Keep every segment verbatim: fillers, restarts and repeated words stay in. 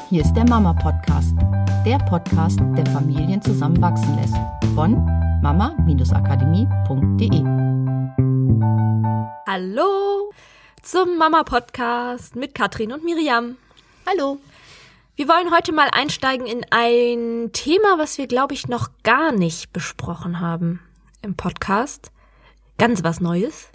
Hier ist der Mama-Podcast, der Podcast, der Familien zusammenwachsen lässt. Von mama akademie punkt de. Hallo zum Mama-Podcast mit Katrin und Miriam. Hallo. Wir wollen heute mal einsteigen in ein Thema, was wir, glaube ich, noch gar nicht besprochen haben im Podcast. Ganz was Neues.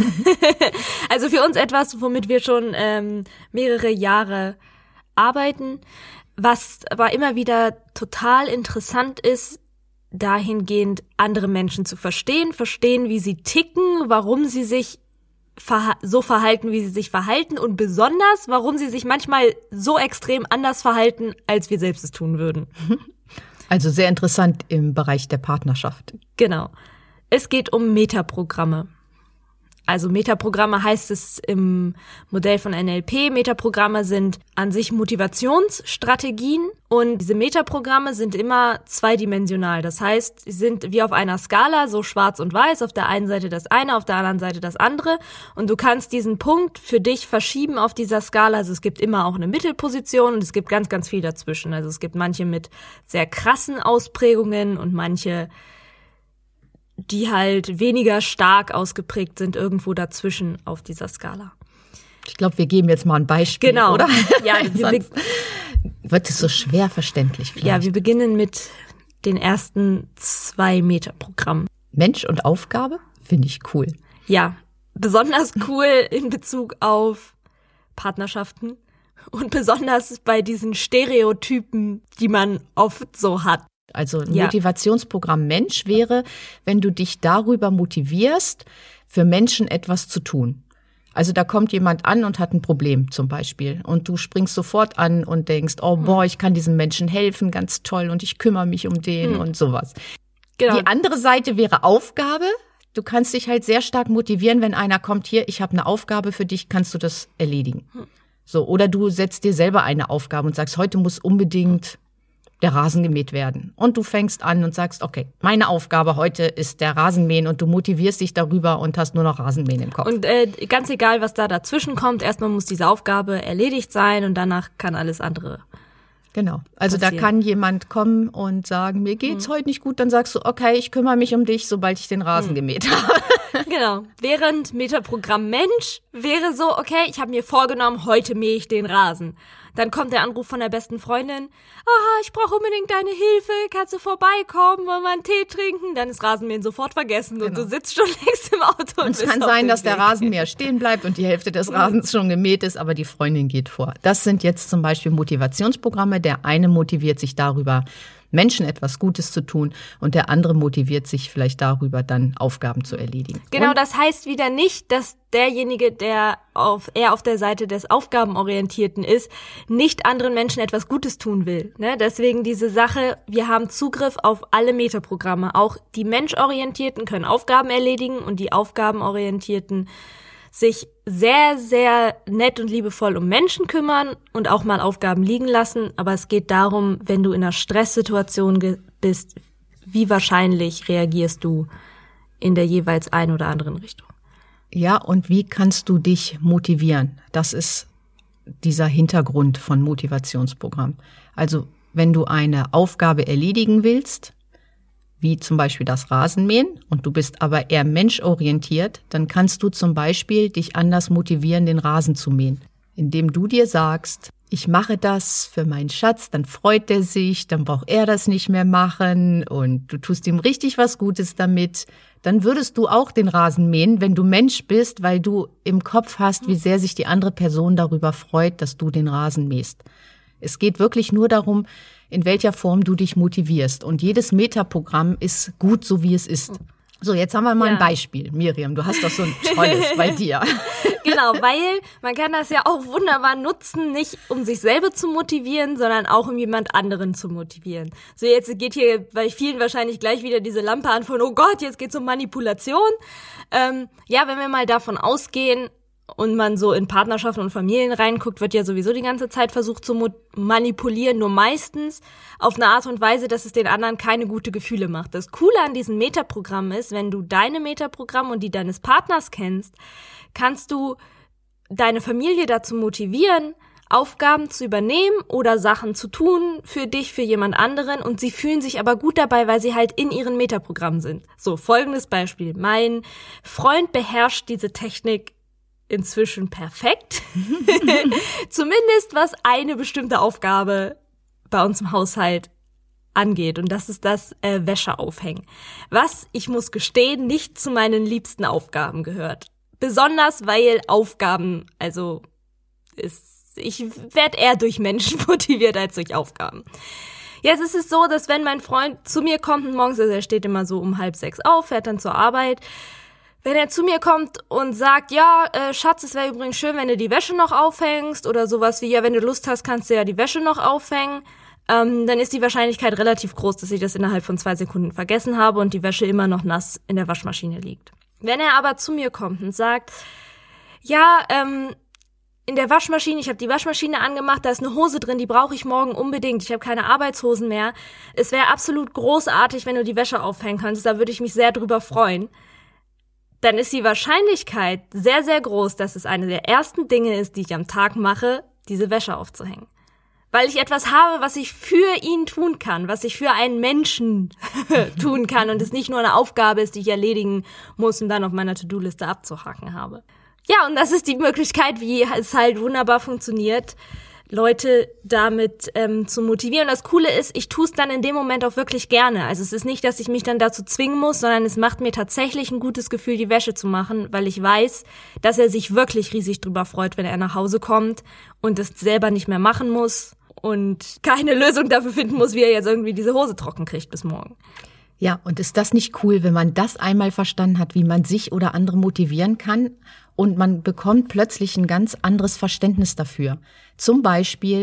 Also für uns etwas, womit wir schon ähm, mehrere Jahre arbeiten, was aber immer wieder total interessant ist, dahingehend andere Menschen zu verstehen, verstehen, wie sie ticken, warum sie sich verha- so verhalten, wie sie sich verhalten und besonders, warum sie sich manchmal so extrem anders verhalten, als wir selbst es tun würden. Also sehr interessant im Bereich der Partnerschaft. Genau. Es geht um Metaprogramme. Also Metaprogramme heißt es im Modell von N L P. Metaprogramme sind an sich Motivationsstrategien und diese Metaprogramme sind immer zweidimensional. Das heißt, sie sind wie auf einer Skala, so schwarz und weiß, auf der einen Seite das eine, auf der anderen Seite das andere. Und du kannst diesen Punkt für dich verschieben auf dieser Skala. Also es gibt immer auch eine Mittelposition und es gibt ganz, ganz viel dazwischen. Also es gibt manche mit sehr krassen Ausprägungen und manche, die halt weniger stark ausgeprägt sind, irgendwo dazwischen auf dieser Skala. Ich glaube, wir geben jetzt mal ein Beispiel, genau. Oder? Ja, wir Sonst wird es so schwer verständlich vielleicht. Ja, wir beginnen mit den ersten zwei Metaprogrammen. Mensch und Aufgabe finde ich cool. Ja, besonders cool in Bezug auf Partnerschaften und besonders bei diesen Stereotypen, die man oft so hat. Also ein ja. Motivationsprogramm Mensch wäre, wenn du dich darüber motivierst, für Menschen etwas zu tun. Also da kommt jemand an und hat ein Problem zum Beispiel und du springst sofort an und denkst, oh boah, ich kann diesem Menschen helfen, ganz toll und ich kümmere mich um den hm. und sowas. Genau. Die andere Seite wäre Aufgabe. Du kannst dich halt sehr stark motivieren, wenn einer kommt, hier, ich habe eine Aufgabe für dich, kannst du das erledigen? Hm. So, oder du setzt dir selber eine Aufgabe und sagst, heute muss unbedingt der Rasen gemäht werden. Und du fängst an und sagst, okay, meine Aufgabe heute ist der Rasenmähen und du motivierst dich darüber und hast nur noch Rasenmähen im Kopf. Und äh, ganz egal, was da dazwischen kommt, erstmal muss diese Aufgabe erledigt sein und danach kann alles andere Genau. Also passieren. Da kann jemand kommen und sagen, mir geht's hm. heute nicht gut, dann sagst du, okay, ich kümmere mich um dich, sobald ich den Rasen hm. gemäht habe. Genau. Während Metaprogramm Mensch wäre so, okay, ich habe mir vorgenommen, heute mähe ich den Rasen. Dann kommt der Anruf von der besten Freundin. Ah, ich brauche unbedingt deine Hilfe. Kannst du vorbeikommen, wollen wir einen Tee trinken? Dann ist Rasenmähen sofort vergessen und genau. du sitzt schon längst im Auto. Und es kann sein, dass der Rasenmäher stehen bleibt und die Hälfte des Rasens schon gemäht ist, aber die Freundin geht vor. Das sind jetzt zum Beispiel Motivationsprogramme. Der eine motiviert sich darüber, Menschen etwas Gutes zu tun und der andere motiviert sich vielleicht darüber, dann Aufgaben zu erledigen. Genau, und das heißt wieder nicht, dass derjenige, der auf, eher auf der Seite des Aufgabenorientierten ist, nicht anderen Menschen etwas Gutes tun will. Ne? Deswegen diese Sache, wir haben Zugriff auf alle Metaprogramme. Auch die Menschorientierten können Aufgaben erledigen und die Aufgabenorientierten sich sehr, sehr nett und liebevoll um Menschen kümmern und auch mal Aufgaben liegen lassen. Aber es geht darum, wenn du in einer Stresssituation ge- bist, wie wahrscheinlich reagierst du in der jeweils ein oder anderen Richtung. Ja, und wie kannst du dich motivieren? Das ist dieser Hintergrund von Motivationsprogramm. Also wenn du eine Aufgabe erledigen willst, wie zum Beispiel das Rasenmähen, und du bist aber eher menschorientiert, dann kannst du zum Beispiel dich anders motivieren, den Rasen zu mähen. Indem du dir sagst, ich mache das für meinen Schatz, dann freut er sich, dann braucht er das nicht mehr machen und du tust ihm richtig was Gutes damit. Dann würdest du auch den Rasen mähen, wenn du Mensch bist, weil du im Kopf hast, wie sehr sich die andere Person darüber freut, dass du den Rasen mähst. Es geht wirklich nur darum, in welcher Form du dich motivierst. Und jedes Metaprogramm ist gut, so wie es ist. So, jetzt haben wir mal ja. ein Beispiel. Miriam, du hast doch so ein tolles bei dir. Genau, weil man kann das ja auch wunderbar nutzen, nicht um sich selber zu motivieren, sondern auch um jemand anderen zu motivieren. So, jetzt geht hier bei vielen wahrscheinlich gleich wieder diese Lampe an von, oh Gott, jetzt geht's um Manipulation. Ähm, ja, wenn wir mal davon ausgehen, und man so in Partnerschaften und Familien reinguckt, wird ja sowieso die ganze Zeit versucht zu mo- manipulieren, nur meistens auf eine Art und Weise, dass es den anderen keine gute Gefühle macht. Das Coole an diesen Metaprogrammen ist, wenn du deine Metaprogramme und die deines Partners kennst, kannst du deine Familie dazu motivieren, Aufgaben zu übernehmen oder Sachen zu tun für dich, für jemand anderen und sie fühlen sich aber gut dabei, weil sie halt in ihren Metaprogrammen sind. So, folgendes Beispiel. Mein Freund beherrscht diese Technik inzwischen perfekt. Zumindest was eine bestimmte Aufgabe bei uns im Haushalt angeht. Und das ist das äh, Wäsche aufhängen. Was, ich muss gestehen, nicht zu meinen liebsten Aufgaben gehört. Besonders, weil Aufgaben, also ist ich werde eher durch Menschen motiviert als durch Aufgaben. Jetzt ist es so, dass wenn mein Freund zu mir kommt und morgens, also er steht immer so um halb sechs auf, fährt dann zur Arbeit, wenn er zu mir kommt und sagt, ja, äh, Schatz, es wäre übrigens schön, wenn du die Wäsche noch aufhängst oder sowas wie, ja, wenn du Lust hast, kannst du ja die Wäsche noch aufhängen, ähm, dann ist die Wahrscheinlichkeit relativ groß, dass ich das innerhalb von zwei Sekunden vergessen habe und die Wäsche immer noch nass in der Waschmaschine liegt. Wenn er aber zu mir kommt und sagt, ja, ähm, in der Waschmaschine, ich habe die Waschmaschine angemacht, da ist eine Hose drin, die brauche ich morgen unbedingt. Ich habe keine Arbeitshosen mehr. Es wäre absolut großartig, wenn du die Wäsche aufhängen könntest, da würde ich mich sehr drüber freuen. Dann ist die Wahrscheinlichkeit sehr, sehr groß, dass es eine der ersten Dinge ist, die ich am Tag mache, diese Wäsche aufzuhängen. Weil ich etwas habe, was ich für ihn tun kann, was ich für einen Menschen tun kann und es nicht nur eine Aufgabe ist, die ich erledigen muss und dann auf meiner To-Do-Liste abzuhaken habe. Ja, und das ist die Möglichkeit, wie es halt wunderbar funktioniert, Leute damit ähm, zu motivieren. Und das Coole ist, ich tue es dann in dem Moment auch wirklich gerne. Also es ist nicht, dass ich mich dann dazu zwingen muss, sondern es macht mir tatsächlich ein gutes Gefühl, die Wäsche zu machen, weil ich weiß, dass er sich wirklich riesig drüber freut, wenn er nach Hause kommt und es selber nicht mehr machen muss und keine Lösung dafür finden muss, wie er jetzt irgendwie diese Hose trocken kriegt bis morgen. Ja, und ist das nicht cool, wenn man das einmal verstanden hat, wie man sich oder andere motivieren kann? Und man bekommt plötzlich ein ganz anderes Verständnis dafür. Zum Beispiel,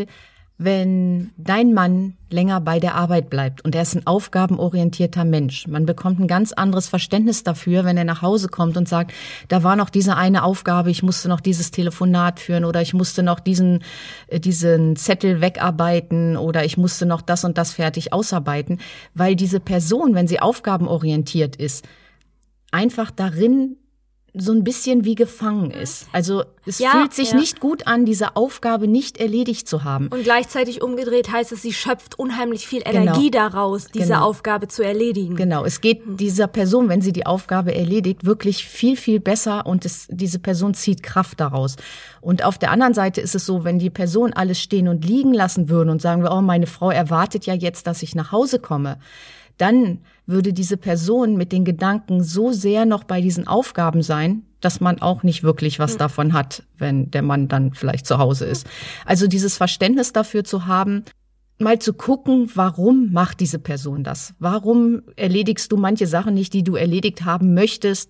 wenn dein Mann länger bei der Arbeit bleibt und er ist ein aufgabenorientierter Mensch. Man bekommt ein ganz anderes Verständnis dafür, wenn er nach Hause kommt und sagt, da war noch diese eine Aufgabe, ich musste noch dieses Telefonat führen oder ich musste noch diesen, diesen Zettel wegarbeiten oder ich musste noch das und das fertig ausarbeiten. Weil diese Person, wenn sie aufgabenorientiert ist, einfach darin so ein bisschen wie gefangen ist. Also es ja, fühlt sich ja. nicht gut an, diese Aufgabe nicht erledigt zu haben. Und gleichzeitig umgedreht heißt es, sie schöpft unheimlich viel Energie genau. daraus, diese genau. Aufgabe zu erledigen. Genau, es geht dieser Person, wenn sie die Aufgabe erledigt, wirklich viel, viel besser und es, diese Person zieht Kraft daraus. Und auf der anderen Seite ist es so, wenn die Person alles stehen und liegen lassen würde und sagen wir, oh, meine Frau erwartet ja jetzt, dass ich nach Hause komme, dann würde diese Person mit den Gedanken so sehr noch bei diesen Aufgaben sein, dass man auch nicht wirklich was davon hat, wenn der Mann dann vielleicht zu Hause ist. Also dieses Verständnis dafür zu haben, mal zu gucken, warum macht diese Person das? Warum erledigst du manche Sachen nicht, die du erledigt haben möchtest?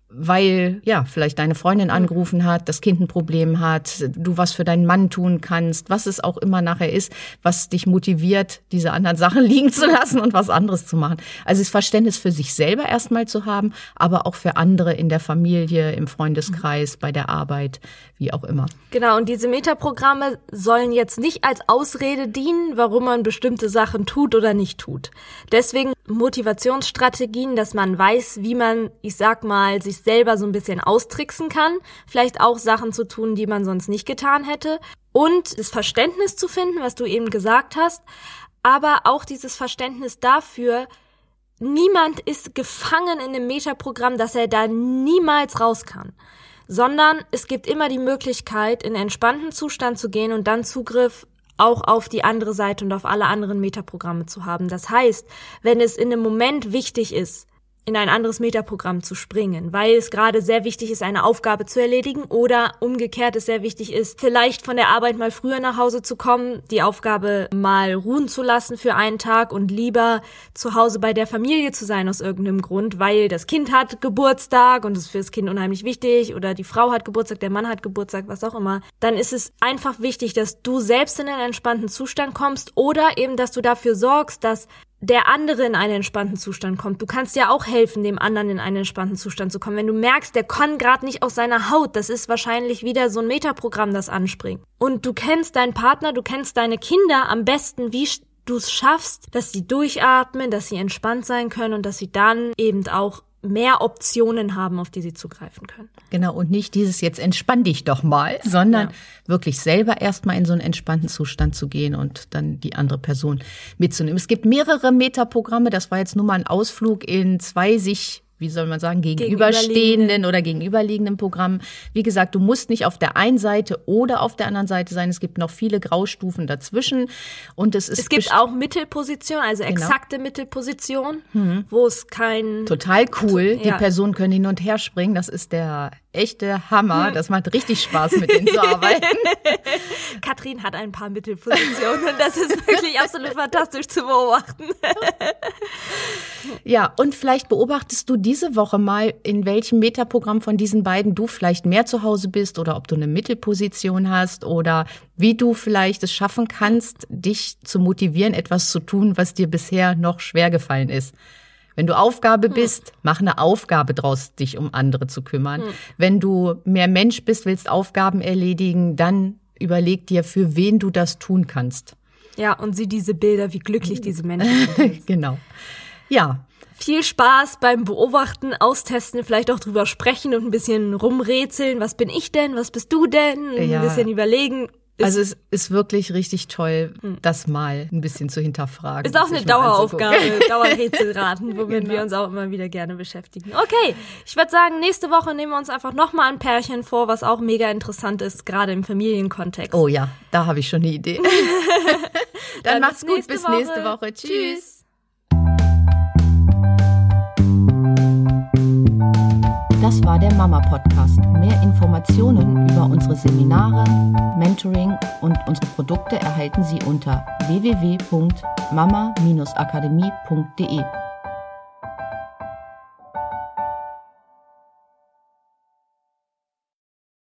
Weil, ja, vielleicht deine Freundin angerufen hat, das Kind ein Problem hat, du was für deinen Mann tun kannst, was es auch immer nachher ist, was dich motiviert, diese anderen Sachen liegen zu lassen und was anderes zu machen. Also das Verständnis für sich selber erstmal zu haben, aber auch für andere in der Familie, im Freundeskreis, bei der Arbeit, wie auch immer. Genau, und diese Metaprogramme sollen jetzt nicht als Ausrede dienen, warum man bestimmte Sachen tut oder nicht tut. Deswegen Motivationsstrategien, dass man weiß, wie man, ich sag mal, sich selber so ein bisschen austricksen kann, vielleicht auch Sachen zu tun, die man sonst nicht getan hätte und das Verständnis zu finden, was du eben gesagt hast, aber auch dieses Verständnis dafür, niemand ist gefangen in einem Metaprogramm, dass er da niemals raus kann, sondern es gibt immer die Möglichkeit, in einen entspannten Zustand zu gehen und dann Zugriff auch auf die andere Seite und auf alle anderen Metaprogramme zu haben. Das heißt, wenn es in einem Moment wichtig ist, in ein anderes Metaprogramm zu springen, weil es gerade sehr wichtig ist, eine Aufgabe zu erledigen oder umgekehrt es sehr wichtig ist, vielleicht von der Arbeit mal früher nach Hause zu kommen, die Aufgabe mal ruhen zu lassen für einen Tag und lieber zu Hause bei der Familie zu sein aus irgendeinem Grund, weil das Kind hat Geburtstag und es ist für das Kind unheimlich wichtig oder die Frau hat Geburtstag, der Mann hat Geburtstag, was auch immer, dann ist es einfach wichtig, dass du selbst in einen entspannten Zustand kommst oder eben, dass du dafür sorgst, dass der andere in einen entspannten Zustand kommt. Du kannst ja auch helfen, dem anderen in einen entspannten Zustand zu kommen. Wenn du merkst, der kann gerade nicht aus seiner Haut, das ist wahrscheinlich wieder so ein Metaprogramm, das anspringt. Und du kennst deinen Partner, du kennst deine Kinder am besten, wie du es schaffst, dass sie durchatmen, dass sie entspannt sein können und dass sie dann eben auch mehr Optionen haben, auf die sie zugreifen können. Genau, und nicht dieses jetzt entspann dich doch mal, sondern ja. wirklich selber erstmal in so einen entspannten Zustand zu gehen und dann die andere Person mitzunehmen. Es gibt mehrere Metaprogramme, das war jetzt nur mal ein Ausflug in zwei sich wie soll man sagen, gegenüberstehenden oder gegenüberliegenden Programmen. Wie gesagt, du musst nicht auf der einen Seite oder auf der anderen Seite sein. Es gibt noch viele Graustufen dazwischen. Und es ist es gibt auch Mittelposition, also genau. exakte Mittelposition, mhm. wo es kein... Total cool. Ja. Die Personen können hin und her springen. Das ist der echte Hammer. Das macht richtig Spaß, mit denen zu arbeiten. Katrin hat ein paar Mittelpositionen und das ist wirklich absolut fantastisch zu beobachten. Ja, und vielleicht beobachtest du diese Woche mal, in welchem Metaprogramm von diesen beiden du vielleicht mehr zu Hause bist oder ob du eine Mittelposition hast oder wie du vielleicht es schaffen kannst, dich zu motivieren, etwas zu tun, was dir bisher noch schwer gefallen ist. Wenn du Aufgabe bist, mach eine Aufgabe draus, dich um andere zu kümmern. Hm. Wenn du mehr Mensch bist, willst Aufgaben erledigen, dann überleg dir, für wen du das tun kannst. Ja, und sieh diese Bilder, wie glücklich diese Menschen sind. Genau. Ja. Viel Spaß beim Beobachten, Austesten, vielleicht auch drüber sprechen und ein bisschen rumrätseln. Was bin ich denn? Was bist du denn? Ja. Ein bisschen überlegen. Also es ist wirklich richtig toll, das mal ein bisschen zu hinterfragen. Ist auch eine Daueraufgabe, Dauerrätselraten, womit genau. wir uns auch immer wieder gerne beschäftigen. Okay, ich würde sagen, nächste Woche nehmen wir uns einfach nochmal ein Pärchen vor, was auch mega interessant ist, gerade im Familienkontext. Oh ja, da habe ich schon eine Idee. Dann, Dann macht's gut, bis nächste Woche. Woche. Tschüss. Das war der Mama-Podcast. Mehr Informationen über unsere Seminare, Mentoring und unsere Produkte erhalten Sie unter w w w punkt mama Bindestrich akademie punkt de.